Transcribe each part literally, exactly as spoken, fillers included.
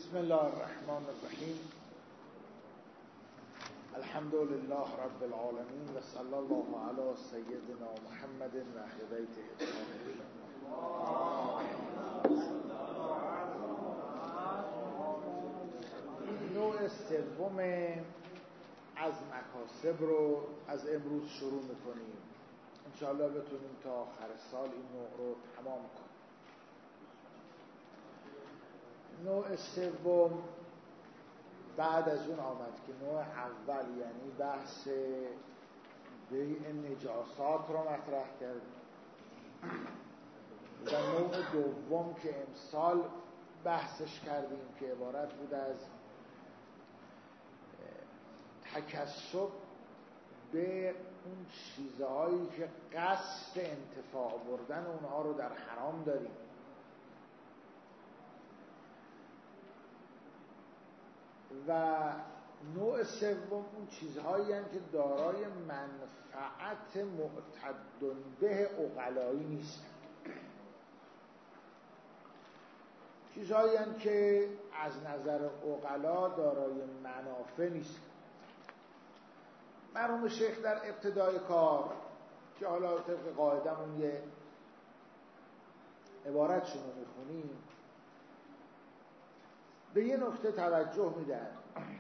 بسم الله الرحمن الرحیم. الحمد لله رب العالمین و صلی الله علی سیدنا محمد و اهل بیته الطاهرین. نوع سوم از مکاسب رو از امروز شروع میکنیم. انشاءالله بتونیم تا آخر سال این نوع رو تمام کنیم. نوع سوم بعد از اون آمد که نوع اول یعنی بحث بیع نجاسات رو مطرح کرد و نوع دوم که امسال بحثش کردیم که عبارت بود از تکسب به اون چیزهایی که قصد انتفاع بردن اونها رو در حرام داریم. و نوع سوم اون چیزهایی هستند که دارای منفعت معتد به عقلایی نیست، چیزهایی هستند که از نظر عقلا دارای منافع نیست. مرحوم شیخ در ابتدای کار که حالا طبق قاعدمون یه عبارتشون رو میخونیم به یه نکته توجه میدن.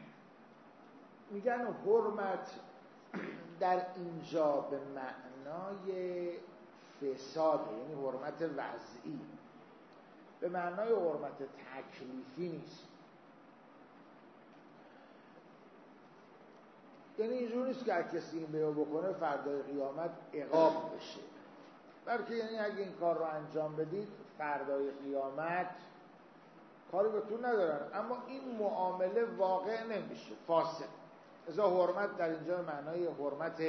میگن حرمت در اینجا به معنای فساد، یعنی حرمت وضعی، به معنای حرمت تکلیفی نیست. یعنی اینجور نیست که کسی این بیو بکنه فردای قیامت عقاب بشه، بلکه یعنی اگه این کار رو انجام بدید فردای قیامت کاری به تو ندارن، اما این معامله واقع نمیشه، فاسد. ازا حرمت در اینجا معنای حرمت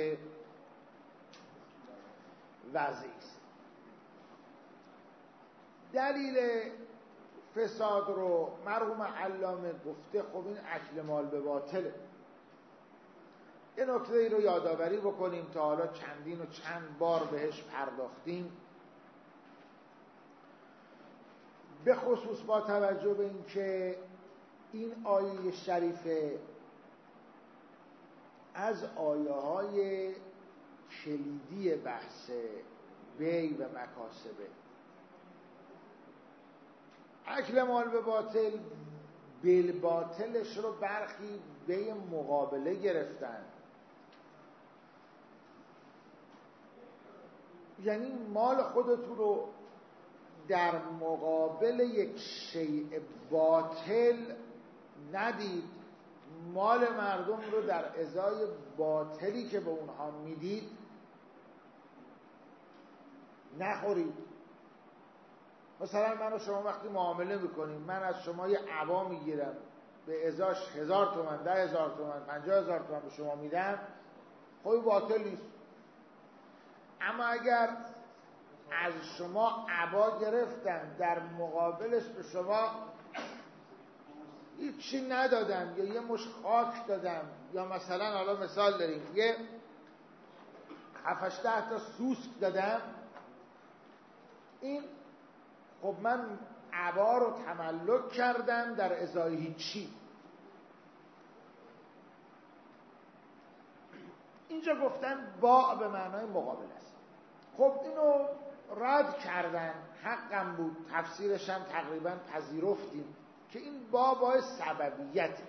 وضعی است. دلیل فساد رو مرحوم علامه گفته خب این اکل مال به باطله. یه نکته ای رو یادآوری بکنیم تا حالا چندین و چند بار بهش پرداختیم، به خصوص با توجه به این که این آیه شریفه از آیه های کلیدی بحث بیع و مکاسبه. اکل مال به باطل بالباطلش رو برخی به مقابله گرفتن، یعنی مال خودتون رو در مقابل یک شیء باطل ندید، مال مردم رو در ازای باطلی که به اونها میدید نخورید. مثلا من و شما وقتی معامله میکنیم، من از شما یه عبا میگیرم به ازاش هزار تومن، ده هزار تومن، پنجاه هزار تومن به شما میدم، خب باطل نیست. اما اگر از شما عبا گرفتن در مقابلش به شما هیچی ندادم یا یه مش خاک دادم، یا مثلا حالا مثال داریم یه هفت ده تا سوسک دادم، این خب من عبا رو تملک کردم در ازای هیچی. اینجا گفتن باع به معنای مقابل است. خب اینو رد کردن، حقم بود، تفسیرش هم تقریبا پذیرفتیم که این با باعث سببیته.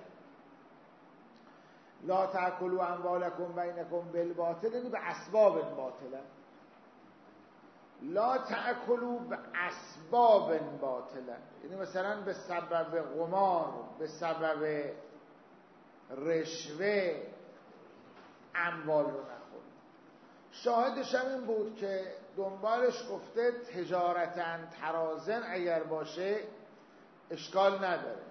لا تأکلوا اموالکم بینکم بالباطل، یعنی به اسباب باطله. لا تأکلوا به اسباب باطله، یعنی مثلا به سبب قمار، به سبب رشوه اموال رو نخورید. شاهدش هم این بود که دنبالش گفته تجارتاً ترازن اگر باشه اشکال نداره.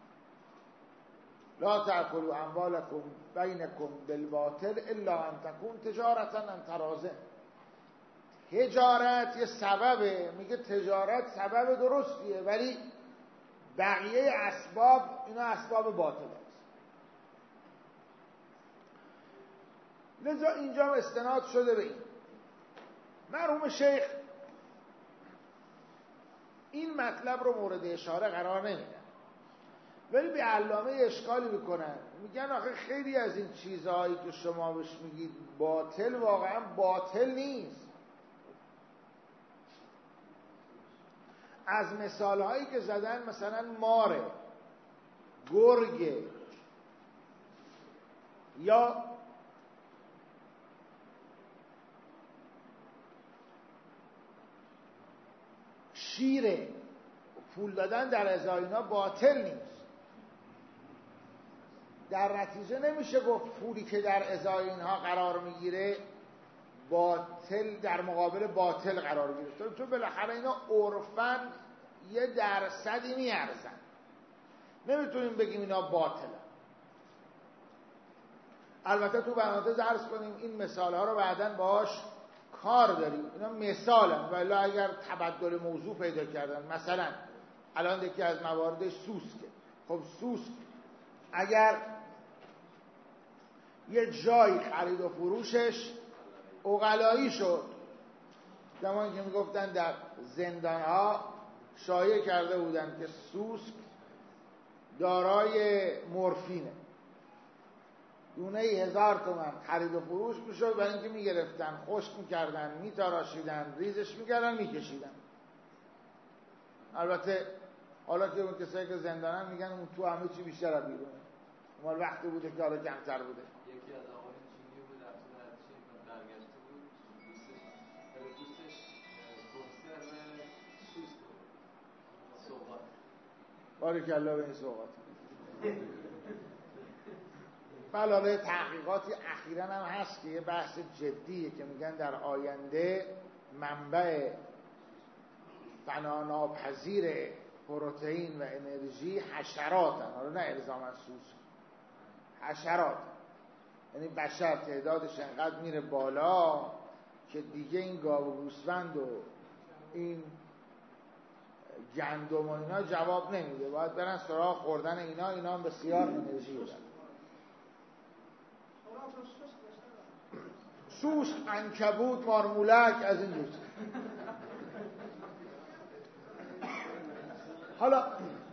لا تأکلوا اموالکم بینکم بالباطل الا ان تکون تجارتاً عن ترازن. تجارت یه سببه، میگه تجارت سبب درستیه، ولی بقیه اسباب اینا اسباب باطل است. لذا اینجا استناد شده به این. مرحوم شیخ این مطلب رو مورد اشاره قرار نمیدن، ولی به علامه اشکالی میکنن، میگن آخه خیلی از این چیزهایی که شما بهش میگید باطل واقعا باطل نیست. از مثالهایی که زدن مثلا ماره، گرگه، یا شیره، پول دادن در ازای اینا باطل نیست. در نتیجه نمیشه گفت پولی که در ازای اینها قرار میگیره باطل در مقابل باطل قرار گرفته، چون بالاخره اینا عرفاً یه درصدی میارزن، نمیتونیم بگیم اینا باطلن. البته تو برنامه عرض کنیم این مثال ها رو بعداً باهاش کار داریم، اینا مثالن، ولی اگر تبدل موضوع پیدا کردن، مثلا الان یکی از مواردش سوسکه. خب سوسک اگر یه جای خرید و فروشش عقلایی شد، زمانی که میگفتن در زندانها شایع کرده بودن که سوسک دارای مورفینه، دونه ای هزار تومن خرید و فروش میشد، برای اینکه میگرفتن خشک میکردن، میتراشیدن، ریزش میکردن، میکشیدن. البته حالا که اون کسایی که زندانن میگن اون تو همه چی بیشتر از بیرونه، اون وقتی بوده که حالا کمتر بوده. یکی از آقای چینی بود در طول هرچی برگشته بود، دوستش کنسرو سوسک بود، سوغات. باریکالله به این سوغات. بلاله تحقیقاتی اخیراً هم هست که یه بحث جدیه که میگن در آینده منبع فناناپذیر پروتئین و انرژی حشراتن، حالا نه الزاما سوسک، حشرات. یعنی بشر تعدادش انقدر میره بالا که دیگه این گاو و گوسفند و این گندم و اینا جواب نمیده، باید برن سراغ خوردن اینا، اینا هم بسیار انرژی دارن. سوسک، عنکبوت، مارمولک، از این جور. حالا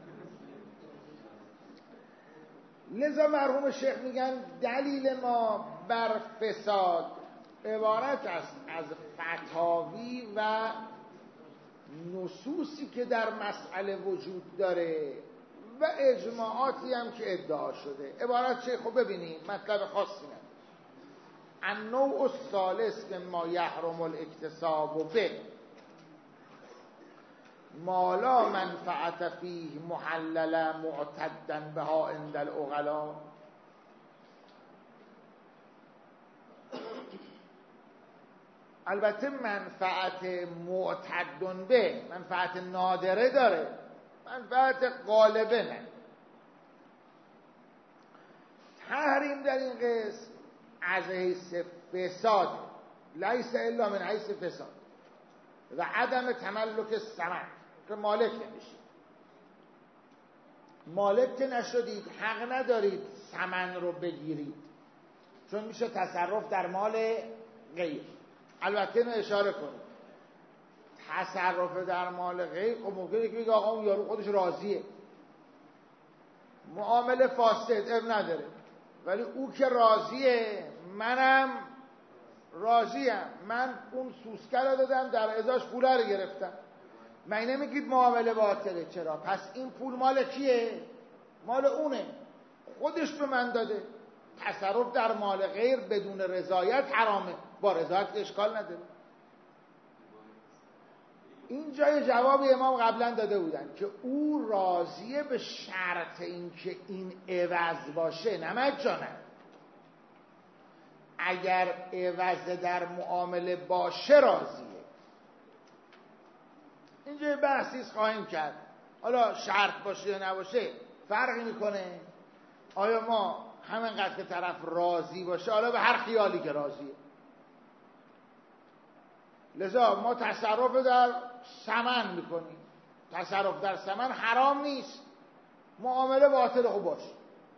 لذا مرحوم شیخ میگن دلیل ما بر فساد عبارت است از فتاوی و نصوصی که در مسئله وجود داره و اجماعاتی هم که ادعا شده. عبارت شیخ خب ببینید مطلب خاصی نداره. النوع الثالث ما یحرم الاکتساب به ما لا منفعت فیه محلل معتدا بها عند العقلاء. البته منفعت معتد به منفعت نادره داره، منفعت غالبه نه. تحریم در این قسم از حیث فساد، لیس الا من حیث فساد و عدم تملک ثمن، که مالک نمیشید. مالک که نشدید حق ندارید ثمن رو بگیرید، چون میشه تصرف در مال غیر. البته اینو اشاره کنید تصرف در مال غیر خب ممکنه که بگه آقا اون یارو خودش راضیه، معامله فاسد اب نداره، ولی او که راضیه منم راضیم، من اون سوسکه رو دادم در ازاش پوله رو گرفتم. من نمیگید معامله باطله. چرا؟ پس این پول مال کیه؟ مال اونه، خودش به من داده. تصرف در مال غیر بدون رضایت حرامه، با رضایت اشکال نداره. این جای جواب امام قبلا داده بودن که او راضیه به شرط اینکه این عوض باشه، نه مجانا. اگر عوض در معامله باشه راضیه. اینجا بحثیست خواهیم کرد، حالا شرط باشه یا نباشه فرقی میکنه. آیا ما همینقدر که طرف راضی باشه، حالا به هر خیالی که راضیه، لذا ما تصرف در ثمن میکنیم. تصرف در ثمن حرام نیست، معامله باطل خوب باشه.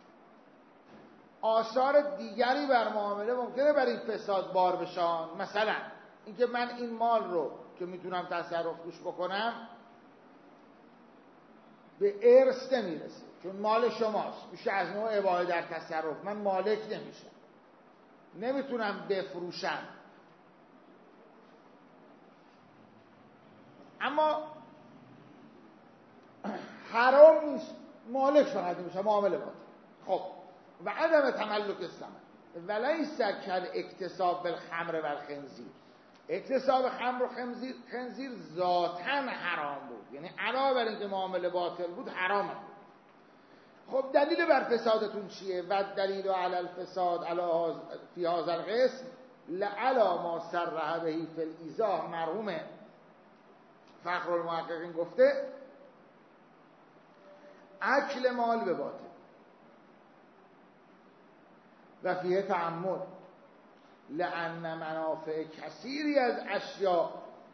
آثار دیگری بر معامله ممکنه برای فساد بار بشن، مثلا اینکه من این مال رو که میتونم تصرف توش بکنم به ارث نمیرسه، چون مال شماست، میشه از نوع اباحه در تصرف. من مالک نمیشم، نمیتونم بفروشم. اما حرام نیست، مالک فقط نمیشه، معامله باطل. خب و عدم تملک الثمن ولیس کل اکتساب بالخمر و الخنزیر. اکتساب خمر و خنزیر خنزیر ذاتاً حرام بود، یعنی علاوه بر اینکه معامله باطل بود حرام بود. خب دلیل بر فسادتون چیه؟ و دلیل علی الفساد علی فی هذا القسم لعلی ما صرح به فی الایضاح. مرحوم فخرالمحققین گفته اکل مال به باطل و فیه تعمد لأن منافع کثیری از اشیاء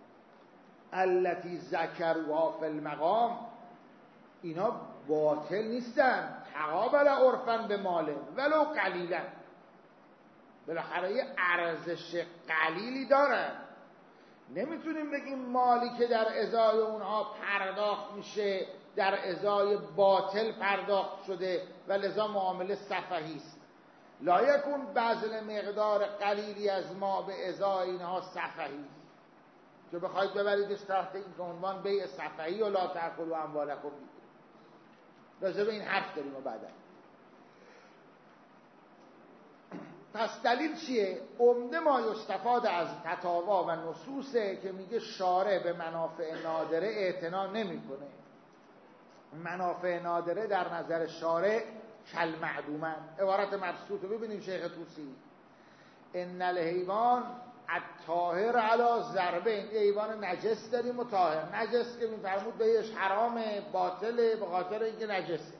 التي ذکروها فی المقام اینا باطل نیستن، تقابل عرفاً به ماله ولو قلیلا، بالاخره یه ارزش قلیلی دارن. نمیتونیم بگیم مالی که در ازای اونها پرداخت میشه در ازای باطل پرداخت شده و لذا معامله سفهی است. لا یکون بذل مقدار قلیلی از ما به ازای اینها سفهی که بخواید ببریدش تحت این عنوان بیع سفهی و لا تأکلوا اموالکم. راجع به این حرف داریم و بعدا. پس دلیل چیه؟ عمده ما یستفاد از فتاوا و نصوصه که میگه شارع به منافع نادره اعتنا نمیکنه. منافع نادره در نظر شارع کل معدومن. عبارت مبسوط رو ببینیم شیخ طوسی: ان الحیوان الطاهر علی ضربین. یه حیوان نجس داریم و طاهر. نجس که میفرمود بهش حرامه، باطله به خاطر اینکه نجسه.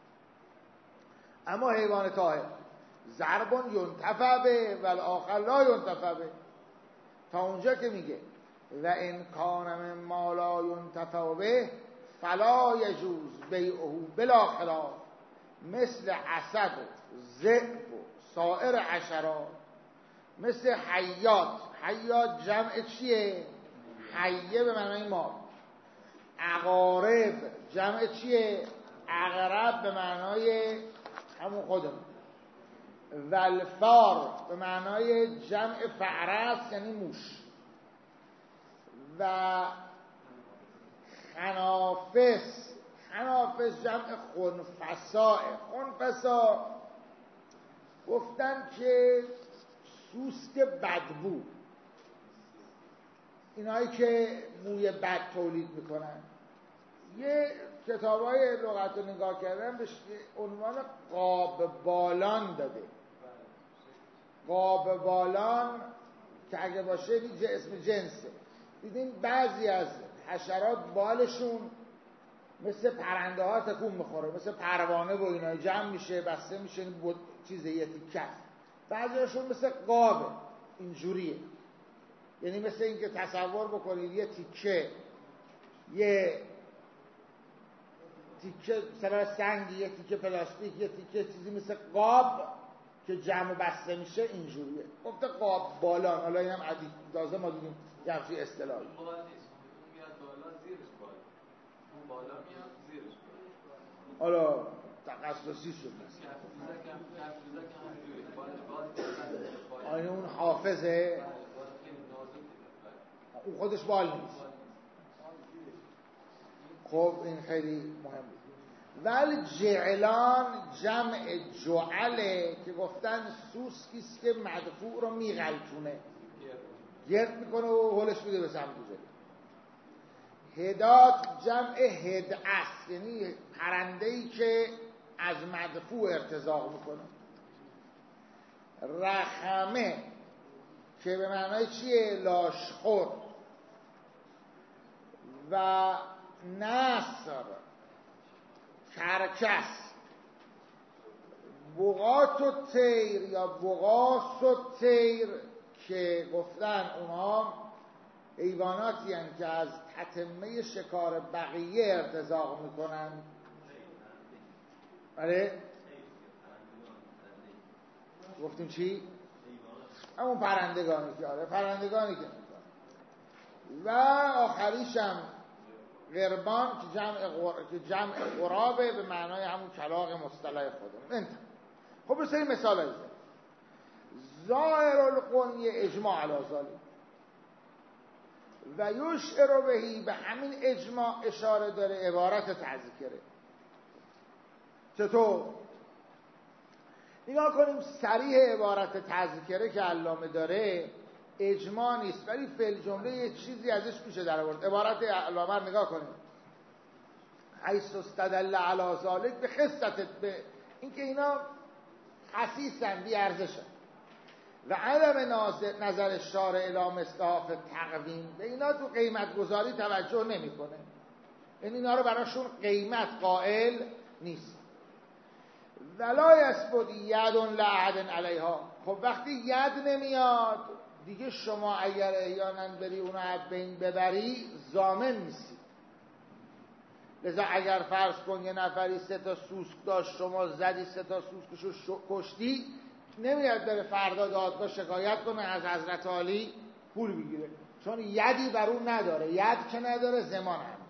اما حیوان طاهر ضربون ینتفع به و الاخر لا ینتفع به، تا اونجا که میگه و ان کان مما لا ینتفع به فلا یجوز بیعه بلا خلاف مثل اسد و ذئب و سایر حشرات، مثل حیات. حیات جمع چیه؟ حیه به معنای ما. عقارب جمع چیه؟ عقرب به معنای همون خودمون. والفار به معنای جمع فعرست یعنی موش. و خنافس، خنافس جمع خنفساء. خنفساء گفتن که سوسک بدبو، اینایی که موی بد تولید میکنن. یه کتابای لغت رو نگاه کردن بهش عنوان قاب بالان داده. قاب بالان که اگه باشه یه اسم جنسه. دیدین بعضی از حشرات بالشون مثل پرنده ها تکون میخوره، مثل پروانه و اینا جمع میشه بسته میشه چیزه یه تیکه. بعضی هاشون مثل قابه، اینجوریه. یعنی مثل این که تصور بکنید یه تیکه یه تیکه مثلا سنگی، یه تیکه پلاستیک، یه تیکه چیزی مثل قاب که جمع بسته میشه اینجوریه. گفته قاب بالان. حالا اینم عدید تازه ما دیدیم یه همچین اصطلاحی. بالا نیست، اون میاد بالا زیرش بالا. اون بالا میاد زیرش بالا. حالا تخصصی شد مثلا. آیا اون حافظه؟ اون خودش بال نیست. خب این خیلی مهمه. ولی جعلان جمع جعله که گفتن سوسکیست که مدفوع رو میغلطونه، گرد میکنه و هلش میده به سمت جلو. هدات جمع هدعه، یعنی پرنده‌ای که از مدفوع ارتزاق میکنه. رخمه که به معنای چیه؟ لاشخور. و نصر کرکس. بغات و تیر یا بغاس و تیر که گفتن اونها حیواناتی هستند که از تتمه شکار بقیه ارتزاق میکنن. آره گفتیم چی؟ همون پرندگانی که آره پرندگانی که میکنن. و آخریشم قربان که جمع غر... که جمع غرابه به معنای همون کلاغ مصطلح خودمون. انت خب بسیاری مثال هایی زد. ظاهر القنی اجماع علی ذالک و یشعر بهی، به همین اجماع اشاره داره عبارت تذکره. چطور؟ نگاه کنیم صریح عبارت تذکره که علامه داره اجماع نیست، ولی فی الجمله یه چیزی ازش میشه در آورد. عبارت علامه رو نگاه کنیم، حیث استدل علی ذالک به خصت، به اینکه اینا خصیصن، بی ارزشن، و عدم نظر شارع الی مصداق تقویم، به اینا تو قیمت گذاری توجه نمیکنه، این اینا رو براشون قیمت قائل نیست. ولا یثبت ید لأحد علیها. خب وقتی ید نمیاد دیگه شما اگر احیانا بری اونو از بین ببری ضامن نیستی. لذا اگر فرض کن یه نفری سه تا سوسک داشت، شما زدی سه تا سوسکشو کشتی، نمیاد بره فردا دادگاه شکایت کنه از حضرت عالی پول بگیره، چون یدی بر اون نداره. ید که نداره زمان هم.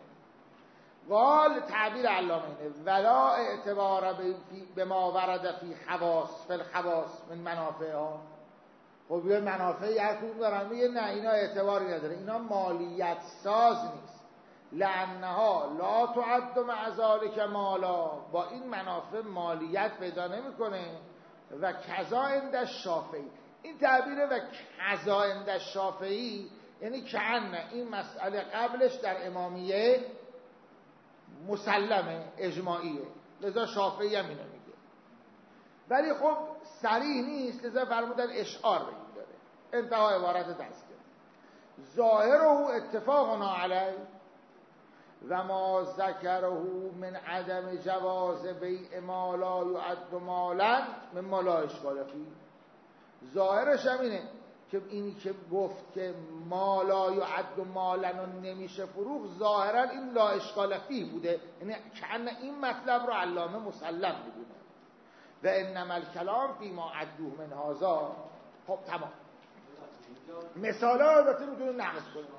قال تعبیر علامه اینه ولا اعتبار به ما ورد فی خواص فی الخواص من منافع ها. خب یه منافعی هر کدوم دارن، میگه نه اینا اعتباری نداره، اینا مالیت ساز نیست. لانها لا تعد مع ذلک مالا، با این منافع مالیت پیدا نمیکنه. و کذا عند الشافعی، این تعبیره و کذا عند الشافعی یعنی کأن این مسئله قبلش در امامیه مسلمه، اجماعیه، لذا شافعی هم اینو میگه، ولی خب صریح نیست، لذا فرمودن اشعار به این داره. انتها عبارت دست کرد. ظاهره اتفاقنا علی و ما ذکره من عدم جواز بیع ما لا یعد مالا من ما لا اشکال فیه. ظاهرش هم اینه که اینی که گفت که ما لا یعد مالا نمیشه فروخت، ظاهرا این لا اشکال فیه بوده، یعنی کأن این مطلب رو علامه مسلم میدونه. و انما الکلام فی ما عدوه من هذا. خب تمام. مثالا البته میتونیم نقص کنیم.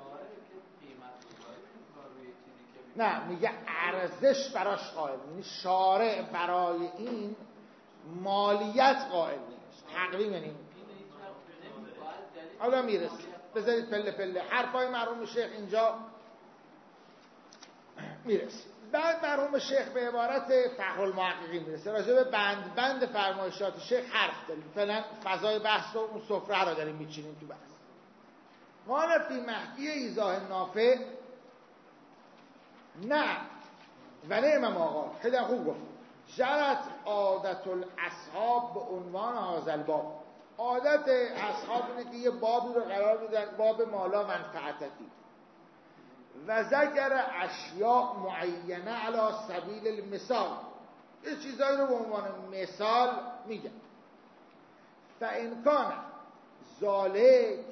نه میگه ارزش براش قائل، یعنی شارع برای این مالیت قائل نیست. تقویم یعنی حالا میرسیم، بذارید پله پله حرفای مرحوم شیخ اینجا میرسیم. بعد مرحوم شیخ به عبارت فقه المحققین میرسه، راجع به بند بند فرمایشات شیخ حرف داریم. فعلا فضای بحث و اون سفره رو داریم میچینیم تو بحث. قال فی محکی ایضاح نافع نه و نعم ما قال، خیلی خوب گفت. جرت عادت الاصحاب به عنوان هذا الباب، عادت اصحاب اینه که یه بابی رو قرار میدن باب مالا منفعتی و ذکر اشیاء معینه علی سبیل المثال، یه چیزایی رو به عنوان مثال میگن. فإن کان ذالک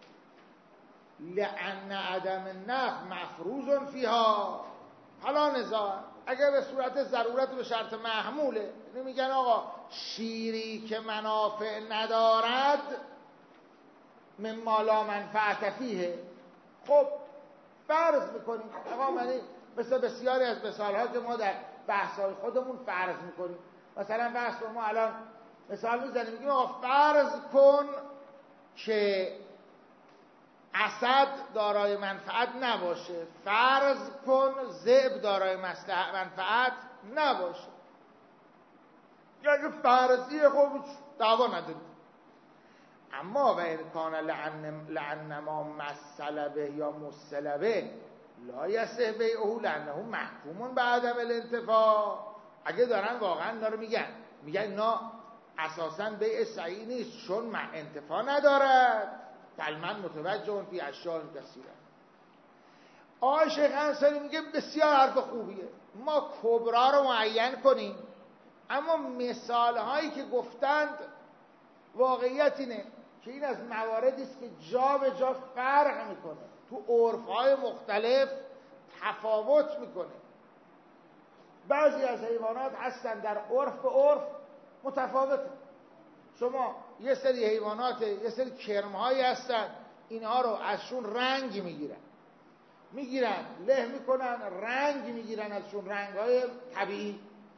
لأن عدم النفع مفروض فیها. حالا نزاع اگر به صورت ضرورت به شرط محموله، میگن آقا شیری که منافع ندارد من مالا منفعت فیه. خب فرض میکنیم آقا، من مثل بسیاری از مثالها که ما در بحث‌های خودمون فرض میکنیم، مثلا بحث ما الان مثال میزنیم میگیم آقا فرض کن که اسد دارای منفعت نباشه، فرض کن ذئب دارای منفعت نباشه. اگه فرضیه خب دعوا نداریم. اما و امکان لعن ما مسلبه یا مسلبه لا یصح بیعه لانه محکوم به عدم الانتفاع. اگه دارن واقعا داره میگن میگن اینا اساسا بیع صحیح نیست چون انتفاع ندارد، بل من متوجه فی اشیاء کثیره. آقای شیخ انصاری میگه بسیار حرف خوبیه، ما کبرا رو معین کنیم، اما مثال هایی که گفتند واقعیت اینه که این از مواردی است که جا به جا فرق میکنه، تو عرف های مختلف تفاوت میکنه. بعضی از حیوانات هستن در عرف به عرف متفاوته. شما یه سری حیوانات، یه سری کرم‌هایی هستن اینها رو ازشون رنگ میگیرن، میگیرن، له میکنن، رنگ میگیرن ازشون، رنگ‌های طبیعی.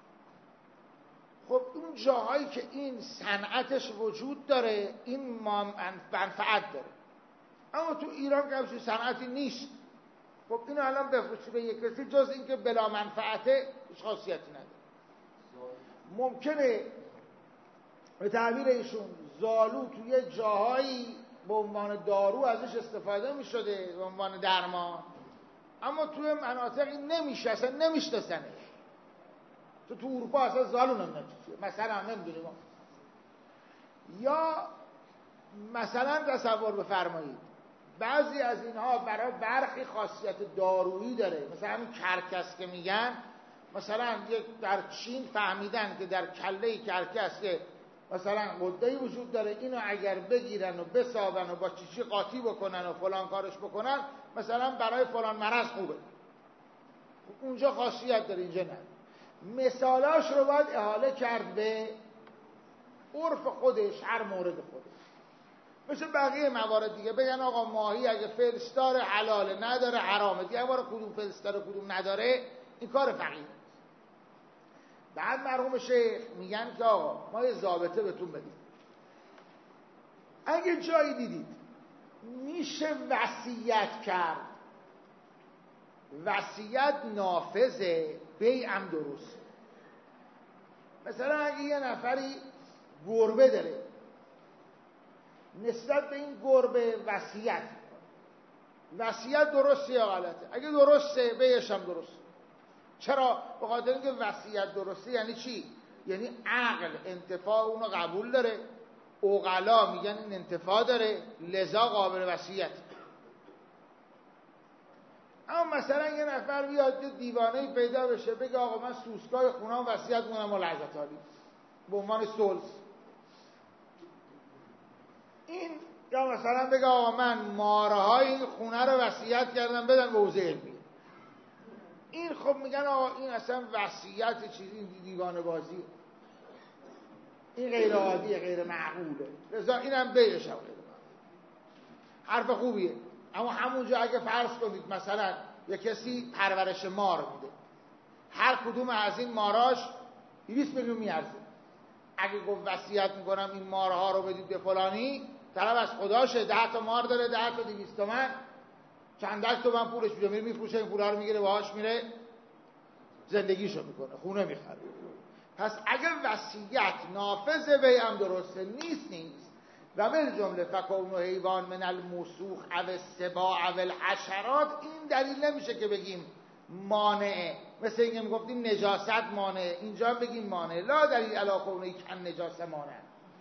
خب اون جاهایی که این صنعتش وجود داره این منفعت داره، اما تو ایران که همچین صنعتی نیست. خب اینو الان بفروشی به یک کسی جز این که بلا منفعته هیچ خاصیتی نداره. ممکنه به تعبیر ایشون زالو توی جاهایی به عنوان دارو ازش استفاده می شده به عنوان درمان، اما توی مناطقی نمیشه، اصلا نمیشناسنه. تو تو اروپا اصلا زالو نمیدونم چیه، مثلا نمیدونیم. یا مثلا تصور بفرمایید بعضی از اینها برای برخی خاصیت دارویی داره، مثلا همین کرکس که میگن، مثلا یک در چین فهمیدن که در کله کرکس که مثلا غده‌ای وجود داره، اینو اگر بگیرن و بسابن و با چیچی قاطی بکنن و فلان کارش بکنن مثلا برای فلان مرض خوبه. اونجا خاصیت داره، اینجا نه. مثالاش رو باید احاله کرد به عرف خودش، هر مورد خودش. مثل بقیه موارد دیگه بگن آقا ماهی اگه فلس داره حلاله، نداره حرامه. دیگه بار کدوم فلس داره کدوم نداره این کار فقیه. بعد مرحوم شیخ میگن که آقا ما یه ضابطه بهتون بدیم، اگه جایی دیدید میشه وصیت کرد، وصیت نافذه، بیعم درست. مثلا اگه یه نفری گربه داره، نسبت به این گربه وصیت میکنه، وصیت درسته یا غلطه؟ اگه درسته بیعش هم درسته. چرا؟ به خاطر اینکه وصیت درسته یعنی چی؟ یعنی عقل انتفاع اونو قبول داره، عقلا میگن این انتفاع داره، لذا قابل وصیت. اما مثلا یه نفر بیاد دیوانه‌ای پیدا بشه بگه آقا من سوسکای خونه‌ام وصیت می‌کنم با لحظت عالی به عنوان سلس. این یا مثلا بگه آقا من مارهای این خونه رو وصیت کردم بدن به حوزه علمی. این خب میگن آقا این اصلا وصیت چیزی دیوانه بازی، این غیر عادیه، غیر معقوله، لذا اینم بیش هم غیر معقوله. حرف خوبیه، اما همونجا اگه فرض کنید مثلا یک کسی پرورش مار میده، هر کدوم از این ماراش دویست میلیون میارزه، اگه گفت وصیت میکنم این مارها رو بدید به فلانی، طرف از خداشه، ده تا مار داره، ده تا دویست تومن، چندک تومن پولش میده، میره میفروشه، این پولا رو میگیره باهاش میره زندگیشو میکنه، خونه میخره. پس اگه وصیت نافذ وی هم درسته نیست نیست و من جمله فکون و حیوان من الموسوخ او السباع او الحشرات، این دلیل نمیشه که بگیم مانعه، مثل اینکه میگفتیم نجاست مانعه، اینجا بگیم مانعه، لا دلیل علی کونه کن نجاست مانعه.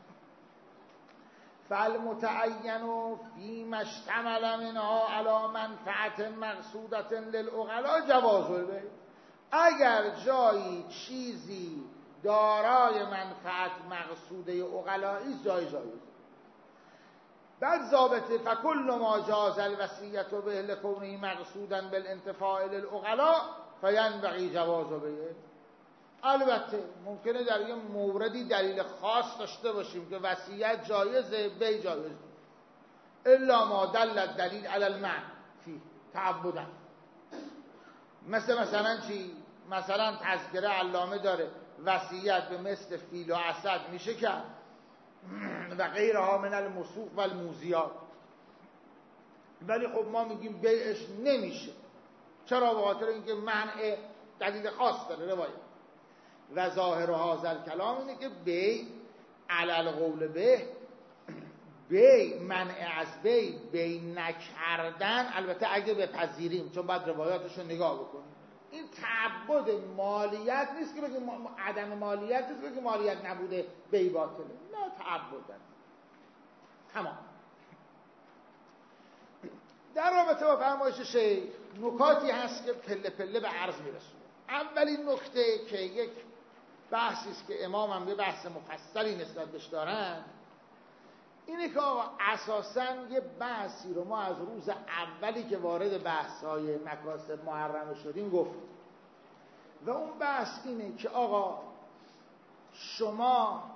فالمتعین فیما اشتمل منها علی منفعت مقصودة للعقلاء جواز البیع. اگر جایی چیزی دارای منفعت مقصوده عقلایی جای جایز. بعد ضابطه فکل ما جاز الوصیة به لکونه مقصودا بالانتفاع للعقلاء فینبغی جواز البیع. البته ممکنه در یه موردی دلیل خاص داشته باشیم که وصیت جایزه، بیع جایزه، الا ما دل الدلیل علی المنع فی تعبدا. مثل مثلا چی؟ مثلا تذکره علامه داره وصیت به مثل فیل و اسد میشه کرد و غیرها من المسوق و الموزیات، ولی خب ما میگیم بیعش نمیشه. چرا؟ به خاطر اینکه منع دلیل خاص داره روایت. و ظاهر هذا الکلام اینه که بیع علی القول به بیع، منع از بیع، بیع نکردن، البته اگه بپذیریم، چون باید روایاتش رو نگاه بکنیم، این تعبد مالیت نیست که بگیم عدم مالیت نیست که بگیم مالیت نبوده بیع باطله، نه تعبدن. تمام. در رابطه با فرمایش شیخ نکاتی هست که پله پله به عرض میرسونه. اولین نکته که یک بحثی است که امام هم به بحث مفصلی نسبت بهش دارن اینه که آقا اساساً یه بحثی رو ما از روز اولی که وارد بحث‌های مکاسب محرمه شدیم گفتیم و اون بحث اینه که آقا شما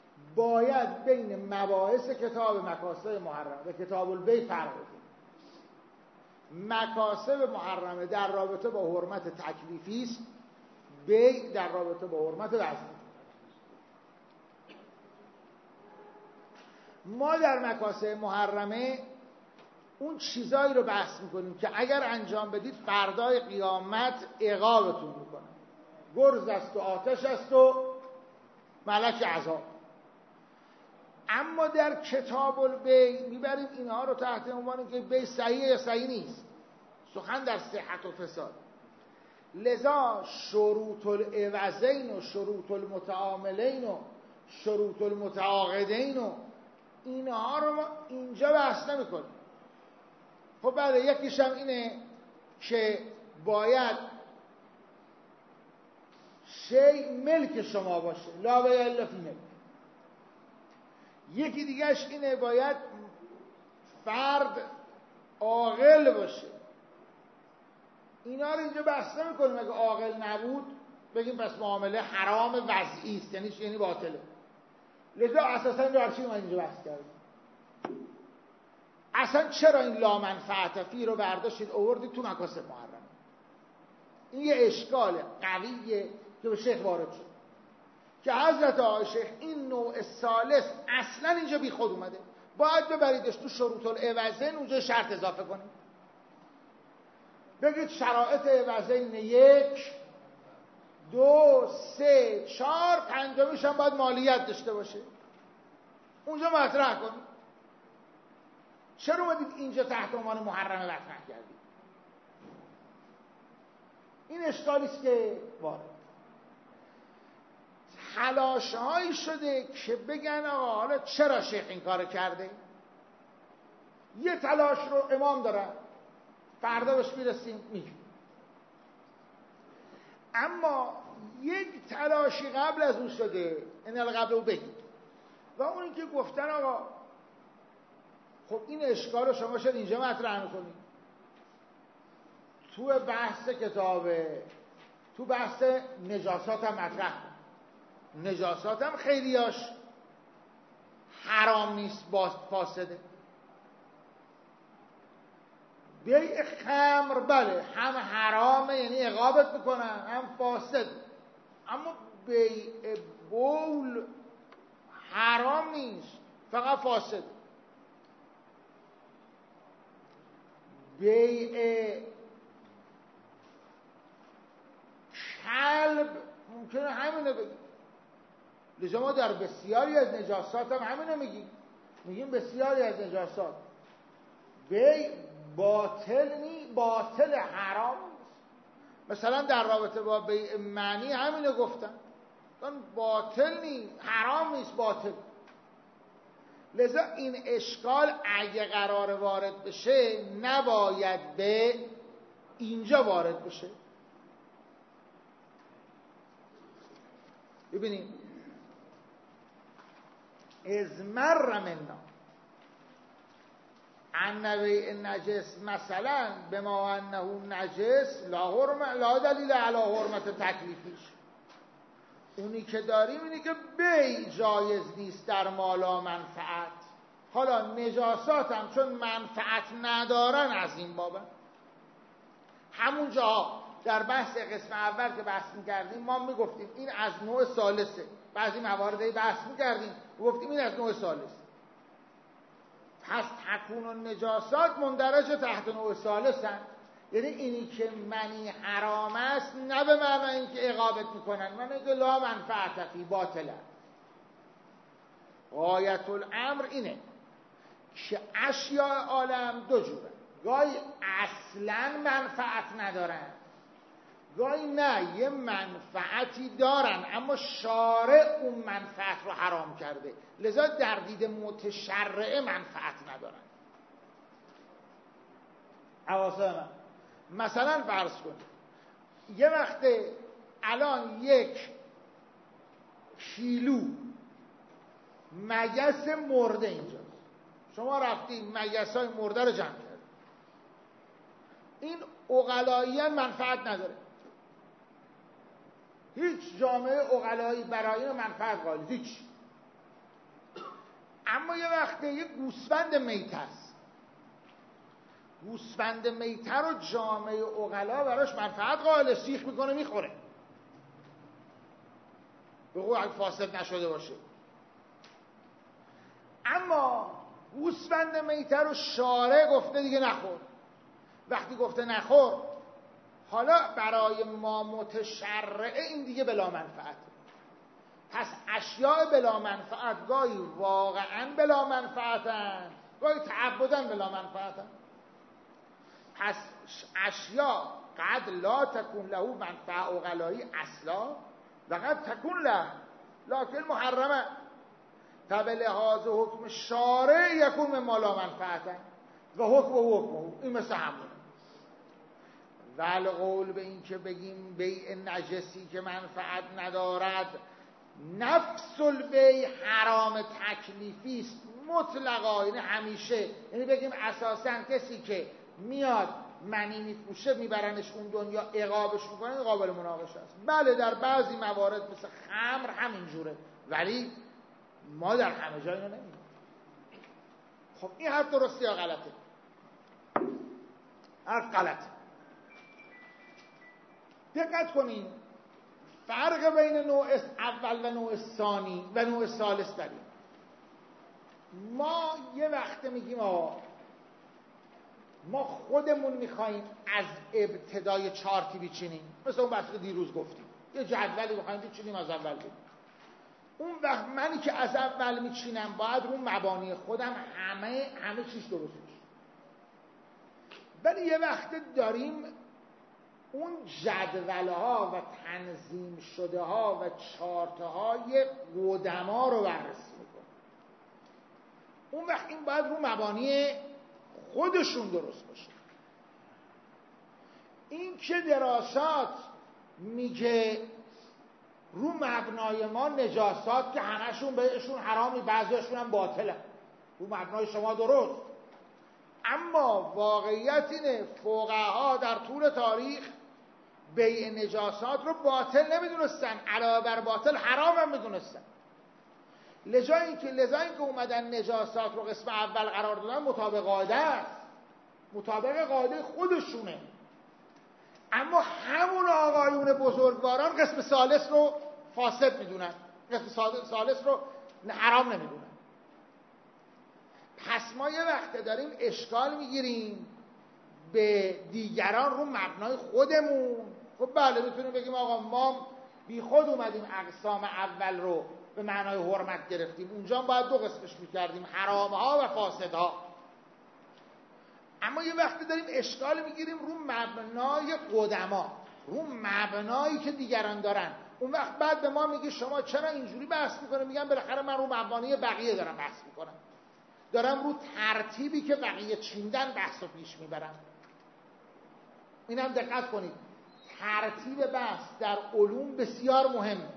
باید بین مباحث کتاب مکاسب محرمه و کتاب البیع فرق کنید. مکاسب محرمه در رابطه با حرمت تکلیفی است، بیع در رابطه با حرمت وزنی. ما در مکاسب محرمه اون چیزایی رو بحث میکنیم که اگر انجام بدید فردای قیامت عقابتون میکنه. گرز است و آتش است و ملک عذاب. اما در کتاب البیع میبریم اینها رو تحت عنوان که بیع صحیح یا صحیح نیست، سخن در صحت و فساد. لذا شروط العوضین و شروط المتعاملین و شروط المتعاقدین و اینها رو ما اینجا بحث نمی کنیم. خب بله، یکیش هم اینه که باید شیء ملک شما باشه، لا بیع الا فی ملک. یکی دیگهش اینه باید فرد عاقل باشه. اینا رو اینجا بحث نمی کنیم. اگه عاقل نبود بگیم پس معامله حرام وضعی است، یعنی یعنی باطله. لذا اساسا این رو ما اینجا بحث کردیم. اصلا چرا این لا منفعت فی رو برداشتید آوردید تو مکاسب محرمه؟ این یه اشکال قویه که به شیخ وارد شد که حضرت آقای شیخ این نوع ثالث اصلا اینجا بی خود اومده، باید ببریدش تو شروط العوضین، اونجا شرط اضافه کنید، بگید شرایط عوضین یک دو سه چهار، پنجمیش هم باید مالیت داشته باشه، اونجا مطرح کنید. چرا اومدید اینجا تحت عنوان محرمه مطرح کردید؟ این اشکالی است که وارد. تلاش‌هایی شده که بگن آقا حالا چرا شیخ این کار کرده؟ یه تلاش رو امام دارن، فردا بهش میرسیم میگیم. اما یک تلاشی قبل از اون شده، این قبل رو بگید، و اون که گفتن آقا خب این اشکال رو شما شاید اینجا مطرح میکنید، تو بحث کتابه، تو بحث نجاسات هم مطرح کن. نجاسات هم خیلیاش حرام نیست، باز فاسده. بیع خمر بله هم حرامه، یعنی عقابت میکنن، هم فاسد. اما بیع بول حرام نیست، فقط فاسد. بیع کلب ممکنه همینه بگیم. لذا ما در بسیاری از نجاسات هم همینه میگیم، میگیم بسیاری از نجاسات بیع باطل نی، باطل حرام نیست. مثلا در رابطه با بیع معنی همینه گفتن، باطل نی، حرام نیست، باطل. لذا این اشکال اگه قرار وارد بشه نباید به اینجا وارد بشه. ببینیم از مر منا عن بیع نجس مثلا بما انه نجس لا حرم لا دلیل علی حرمت تکلیفیش. اونی که داریم اینی که بیع جایز نیست در مالا منفعت. حالا نجاسات هم چون منفعت ندارن از این بابه. همون جا در بحث قسم اول که بحث میکردیم ما میگفتیم این از نوع ثالثه، بعضی مواردی بحث میکردیم گفتیم این از نوع ثالث. پس تکون النجاسات مندرج تحت نوع ثالثن، یعنی اینی که منی حرام است نه به معنی اینکه عقابت میکنن، معنی که لا منفعت فی باطله. غایت الامر اینه که اشیاء عالم دو جوره، گاهی اصلا منفعت ندارن، گاهی نه یه منفعتی دارن اما شارع اون منفعت رو حرام کرده، لذا در دید متشرع منفعت ندارن. حواسه من مثلا فرض کن یه وقت الان یک کیلو مگس مرده اینجاست، شما رفتین مگس های مرده رو جمع کرد، این عقلاییاً منفعت نداره، هیچ جامعه عقلایی برای این منفعت قائل هیچ. اما یه وقت یه گوسفند میت هست، گوسفند میتر و جامعه عقلا براش منفعت قائل، سیخ میکنه میخوره، به قول اگه فاسد نشده باشه. اما گوسفند میتر و شارع گفته دیگه نخور. وقتی گفته نخور، حالا برای ما متشرعه این دیگه بلا منفعت. پس اشیاء بلا منفعت گاهی واقعا بلا منفعتن، گاهی تعبدن بلا منفعتن. پس اشیاء قد لا تکون له منفعه عقلایی اصلا و قد تکون له لکن محرمه، فبلحاظ حکم شارع یکون مما لا منفعتن و حکم و حکم این مثل همونه. والقول به این که بگیم بیع نجسی که منفعت ندارد نفس البیع حرام تکلیفی است مطلقا، یعنی همیشه، یعنی بگیم اساساً کسی که میاد منی میفروشه میبرنش اون دنیا عقابش میکنه، قابل مناقشه است. بله در بعضی موارد مثل خمر همینجوره، ولی ما در همه جا اینو نمیدیم. خب این حرف درسته یا غلطه؟ حرف غلطه. دقت کنین فرق بین نوع اول و نوع ثانی و نوع ثالث داریم. ما یه وقت میگیم آقا ما خودمون میخواییم از ابتدای چارتی بچینیم، مثل اون بحثی که دیروز گفتیم، یه جدولی بخوایم بچینیم از اول بیم. اون وقت منی که از اول میچینم باید رو مبانی خودم همه همه چیز درست بشه. ولی یه وقت داریم اون جدولها و تنظیم شده ها و چارت های قدما رو بررسی میکنه. اون وقت این باید رو مبانی خودشون درست باشه. این که دراسات میگه رو مبنای ما نجاسات که همشون بهشون حرامی، بعضیشون هم باطله، رو مبنای شما درست. اما واقعیت اینه فقها در طول تاریخ بیع نجاسات رو باطل نمیدونستن، علاوه بر باطل حرام هم میدونستن. لذا اینکه لذا اینکه اومدن نجاسات رو قسم اول قرار دادن مطابق قاعده است، مطابق قاعده خودشونه. اما همون آقایون بزرگواران قسم ثالث رو فاسد میدونن، قسم ثالث رو حرام نمیدونن. پس ما یه وقت داریم اشکال میگیریم به دیگران رو مبنای خودمون. خب بله میتونیم بگیم آقا ما بی خود اومدیم اقسام اول رو به معنای حرمت گرفتیم، اونجا باید دو قسمش میکردیم، حرامها و فاسدها. اما یه وقتی داریم اشکال میگیریم رو مبنای قدما، رو مبنایی که دیگران دارن. اون وقت بعد به ما میگه شما چرا اینجوری بحث میکنه؟ میگم بالاخره من رو مبانی بقیه دارم بحث میکنم، دارم رو ترتیبی که بقیه چیندن بحث رو پیش میبرم. اینم دقت کنید، ترتیب بحث در علوم بسیار مهمه.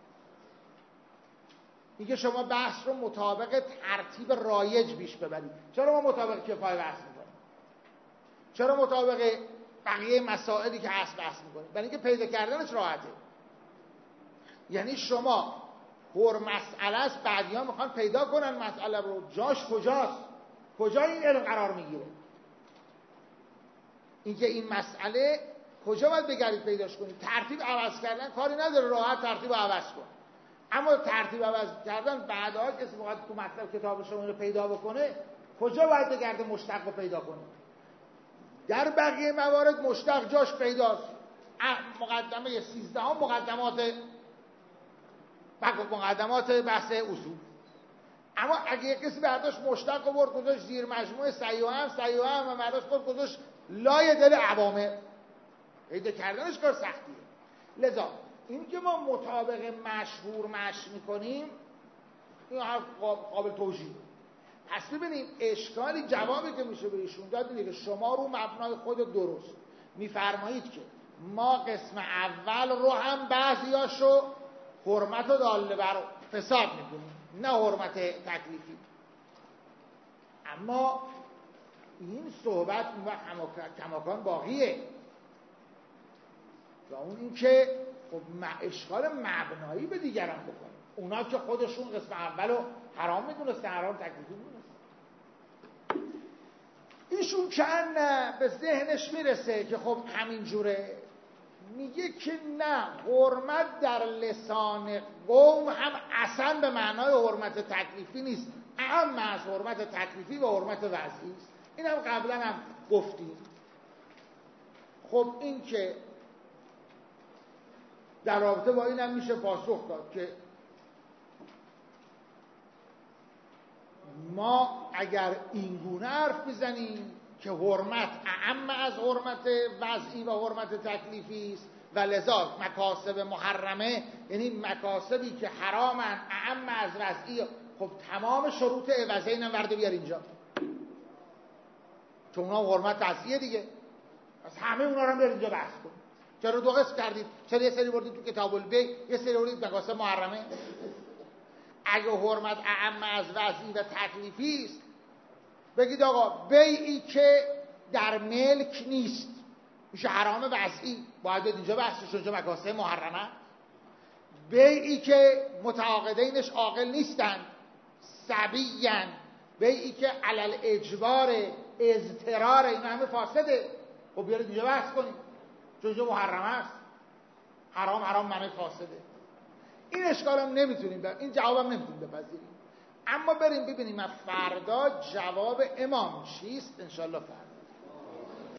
میگه شما بحث رو مطابق ترتیب رایج پیش ببرید. چرا ما مطابق کفایه بحث میکنیم؟ چرا مطابق بقیه مسائلی که هست بحث میکنیم؟ برای اینکه پیدا کردنش راحته. یعنی شما هر مسئله است، بعدی‌ها میخوان پیدا کنن مسئله رو، جاش کجاست، کجا این علم قرار میگیره، اینکه این مسئله کجا باید بگردید پیداش کنید. ترتیب عوض کردن کاری نداره، راحت ترتیب عوض کن. اما ترتیب عوض کردن بعدها کسی باید تو مطلب کتاب شما رو پیدا بکنه، کجا باید بگرده مشتق رو پیدا کنه؟ در بقیه موارد مشتق جاش پیداست. مقدمه سیزده ها مقدمات مقدمات بحث اصول. اما اگه یک کسی برداشت مشتق آورد گذاشت زیر مجموعه سیاهم سیاهم و برداشت گذاشت لای دل عوامر، پیدا کردنش کار سختیه. لذا این که ما مطابق مشهور مشی میکنیم این هر قابل توجیه. پس ببینیم اشکالی جوابی که میشه به ایشون داد اینه که شما رو مبنای خود درست میفرمایید که ما قسم اول رو هم بعضیاشو حرمت و داله بر فساد میکنیم، نه حرمت تکلیفی. اما این صحبت اون وقت کماکان باقیه. و اون این که خب اشکال مبنایی به دیگران بکنه. اونا که خودشون قسم اولو حرام میدونستن، حرام تکلیفی میدونستن. ایشون که نه به ذهنش میرسه که خب همین جوره، میگه که نه، حرمت در لسان قوم هم اصلا به معنای حرمت تکلیفی نیست، اهم از حرمت تکلیفی و حرمت وضعی است. این هم قبلا هم گفتیم. خب این که در رابطه با این هم میشه پاسخ داد که ما اگر این گونه حرف بزنیم که حرمت اعم از حرمت وضعی و حرمت تکلیفی است و لذا مکاسب محرمه، یعنی مکاسبی که حرامن اعم از وضعی، خب تمام شروط عوضین هم ورده بیار اینجا، چون اونا حرمت وضعیه دیگه، از همه اونا رو هم بیار اینجا بحث کن. چرا دو قسم کردید؟ چرا یه سری بردید تو کتاب البیع، یه سری بردید مکاسب محرمه؟ اگه حرمت اعم از وضعی و تکلیفی است، بگید آقا بیعی که در ملک نیست میشه حرام وضعی، باید اینجا بحثش، اونجا مکاسب محرمه. بیعی که متعاقدینش عاقل نیستن، صبیین، بیعی که علل اجبار اضطرار، این همه فاسده، خب بیارید اینجا بحث کنیم، چون اینجا محرمه است، حرام حرام معنی فاسده. این اشکال هم نمیتونیم بر... این جواب هم نمیتونیم بپذیریم. اما بریم ببینیم فردا جواب امام چیست، انشالله فردا.